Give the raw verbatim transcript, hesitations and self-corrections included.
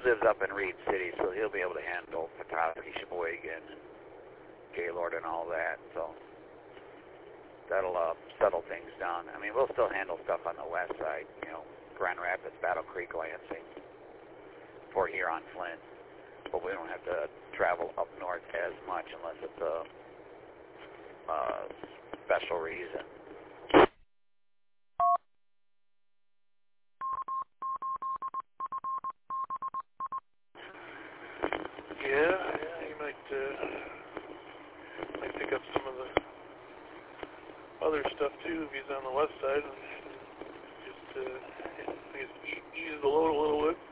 lives up in Reed City, so he'll be able to handle photography, Sheboygan, and Gaylord, and all that. So that'll uh, settle things down. I mean, we'll still handle stuff on the west side, you know, Grand Rapids, Battle Creek, Lansing, Fort Huron, Flint. But we don't have to travel up north as much unless it's a uh, special reason. Yeah, yeah, you might, uh, might pick up some of the other stuff too if he's on the west side, and just uh, I guess ease the load a little bit.